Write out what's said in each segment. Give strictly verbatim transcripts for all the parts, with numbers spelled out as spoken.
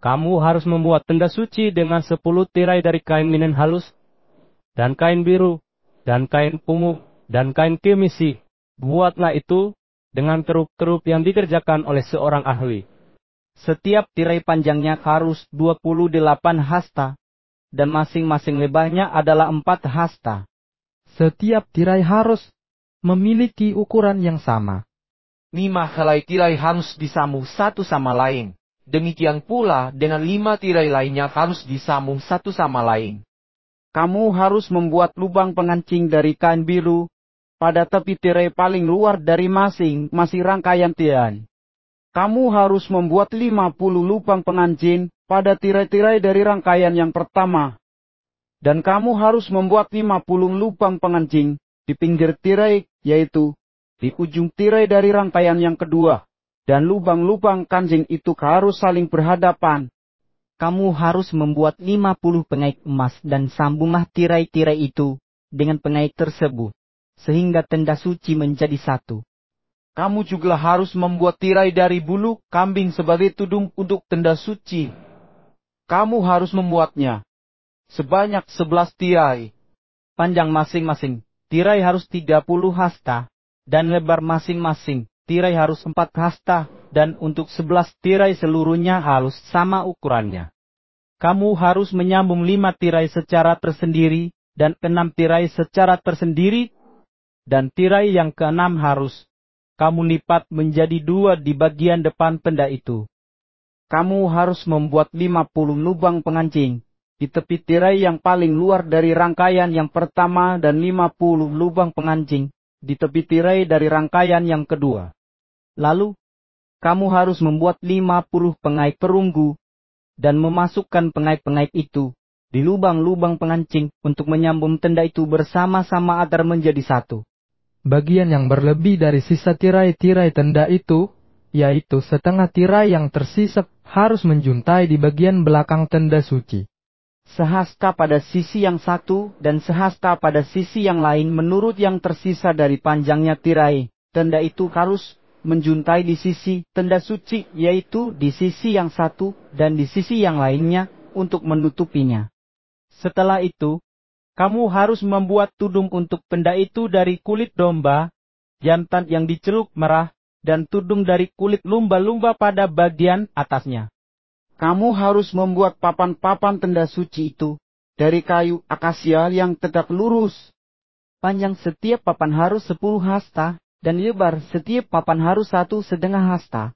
Kamu harus membuat tenda suci dengan sepuluh tirai dari kain linen halus, dan kain biru, dan kain ungu, dan kain kemisi. Buatlah itu dengan kerup-kerup yang dikerjakan oleh seorang ahli. Setiap tirai panjangnya harus dua puluh delapan hasta, dan masing-masing lebarnya adalah empat hasta. Setiap tirai harus memiliki ukuran yang sama. Lima helai tirai harus disambung satu sama lain. Demikian pula dengan lima tirai lainnya harus disambung satu sama lain. Kamu harus membuat lubang pengancing dari kain biru pada tepi tirai paling luar dari masing-masing rangkaian tirai. Kamu harus membuat lima puluh lubang pengancing pada tirai-tirai dari rangkaian yang pertama. Dan kamu harus membuat lima puluh lubang pengancing di pinggir tirai, yaitu di ujung tirai dari rangkaian yang kedua. Dan lubang-lubang kancing itu harus saling berhadapan. Kamu harus membuat lima puluh pengait emas dan sambunglah tirai-tirai itu dengan pengait tersebut, sehingga tenda suci menjadi satu. Kamu juga harus membuat tirai dari bulu kambing sebagai tudung untuk tenda suci. Kamu harus membuatnya sebanyak sebelas tirai. Panjang masing-masing tirai harus tiga puluh hasta, dan lebar masing-masing tirai harus empat hasta, dan untuk sebelas tirai seluruhnya harus sama ukurannya. Kamu harus menyambung lima tirai secara tersendiri, dan enam tirai secara tersendiri, dan tirai yang keenam harus kamu lipat menjadi dua di bagian depan tenda itu. Kamu harus membuat lima puluh lubang pengancing di tepi tirai yang paling luar dari rangkaian yang pertama dan lima puluh lubang pengancing di tepi tirai dari rangkaian yang kedua. Lalu, kamu harus membuat lima puluh pengait perunggu dan memasukkan pengait-pengait itu di lubang-lubang pengancing untuk menyambung tenda itu bersama-sama agar menjadi satu. Bagian yang berlebih dari sisa tirai-tirai tenda itu, yaitu setengah tirai yang tersisa, harus menjuntai di bagian belakang tenda suci. Sehasta pada sisi yang satu dan sehasta pada sisi yang lain menurut yang tersisa dari panjangnya tirai. Tenda itu harus menjuntai di sisi tenda suci, yaitu di sisi yang satu dan di sisi yang lainnya untuk menutupinya. Setelah itu, kamu harus membuat tudung untuk tenda itu dari kulit domba, jantan yang dicelup merah, dan tudung dari kulit lumba-lumba pada bagian atasnya. Kamu harus membuat papan-papan tenda suci itu dari kayu akasia yang tegak lurus. Panjang setiap papan harus sepuluh hasta, dan lebar setiap papan harus satu setengah hasta.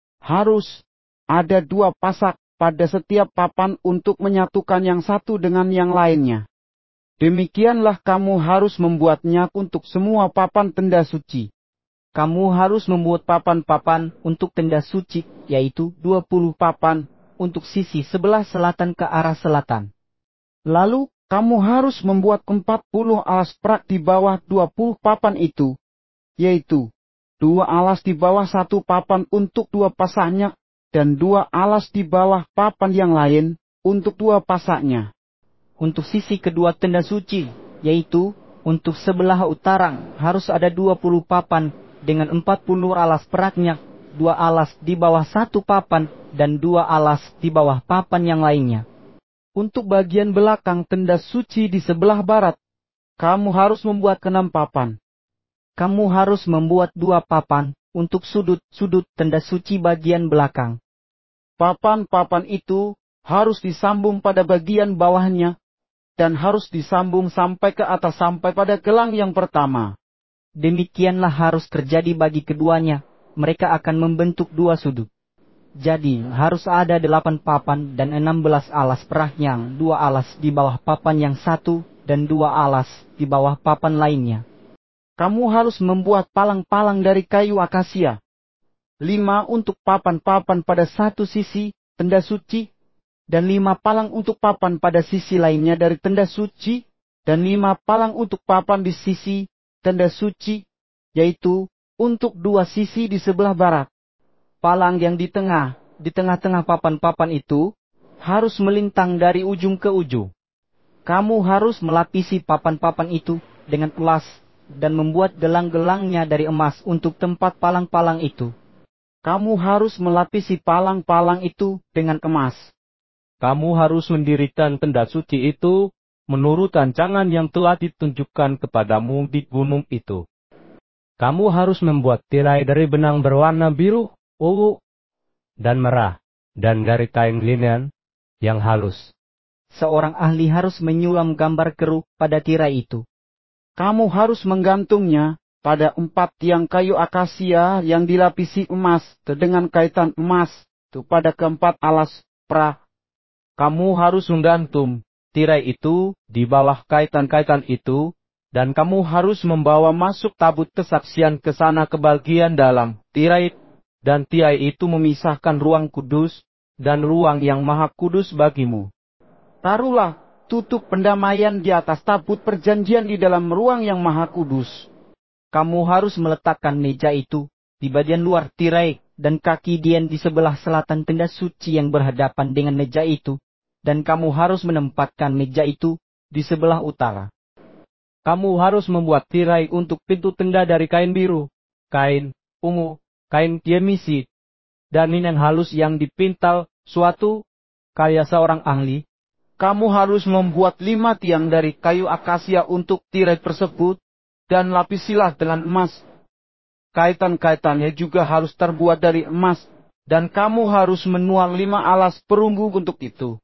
Harus ada dua pasak pada setiap papan untuk menyatukan yang satu dengan yang lainnya. Demikianlah kamu harus membuatnya untuk semua papan tenda suci. Kamu harus membuat papan-papan untuk tenda suci, yaitu dua puluh papan untuk sisi sebelah selatan ke arah selatan. Lalu, kamu harus membuat empat puluh alas perak di bawah dua puluh papan itu, yaitu dua alas di bawah satu papan untuk dua pasaknya, dan dua alas di bawah papan yang lain untuk dua pasaknya. Untuk sisi kedua tenda suci, yaitu untuk sebelah utara, harus ada dua puluh papan dengan empat puluh alas peraknya, dua alas di bawah satu papan, dan dua alas di bawah papan yang lainnya. Untuk bagian belakang tenda suci di sebelah barat, kamu harus membuat enam papan. Kamu harus membuat dua papan untuk sudut-sudut tenda suci bagian belakang. Papan-papan itu harus disambung pada bagian bawahnya, dan harus disambung sampai ke atas sampai pada gelang yang pertama. Demikianlah harus terjadi bagi keduanya, mereka akan membentuk dua sudut. Jadi, harus ada delapan papan dan enam belas alas peraknya, dua alas di bawah papan yang satu, dan dua alas di bawah papan lainnya. Kamu harus membuat palang-palang dari kayu akasia. Lima untuk papan-papan pada satu sisi tenda suci, dan lima palang untuk papan pada sisi lainnya dari tenda suci, dan lima palang untuk papan di sisi tenda suci, yaitu untuk dua sisi di sebelah barat. Palang yang di tengah, di tengah-tengah papan-papan itu, harus melintang dari ujung ke ujung. Kamu harus melapisi papan-papan itu dengan emas, dan membuat gelang-gelangnya dari emas untuk tempat palang-palang itu. Kamu harus melapisi palang-palang itu dengan emas. kamu harus mendirikan tenda suci itu menurut rancangan yang telah ditunjukkan kepadamu di gunung itu. Kamu harus membuat tirai dari benang berwarna biru, ungu, dan merah, dan dari kain linen yang halus. Seorang ahli harus menyulam gambar keruh pada tirai itu. Kamu harus menggantungnya pada empat tiang kayu akasia yang dilapisi emas dengan kaitan emas itu pada keempat alas pra. Kamu harus menggantung tirai itu di bawah kaitan-kaitan itu, dan kamu harus membawa masuk tabut kesaksian ke sana ke bagian dalam tirai, dan tirai itu memisahkan ruang kudus dan ruang yang maha kudus bagimu. Taruhlah tutup pendamaian di atas tabut perjanjian di dalam ruang yang maha kudus. Kamu harus meletakkan meja itu di bagian luar tirai, dan kaki Dian di sebelah selatan tenda suci yang berhadapan dengan meja itu, dan kamu harus menempatkan meja itu di sebelah utara. Kamu harus membuat tirai untuk pintu tenda dari kain biru, kain ungu, kain kemisi, dan linen halus yang dipintal suatu karya seorang ahli. Kamu harus membuat lima tiang dari kayu akasia untuk tirai tersebut, dan lapisilah dengan emas. Kaitan-kaitannya juga harus terbuat dari emas, dan kamu harus menuang lima alas perunggu untuk itu.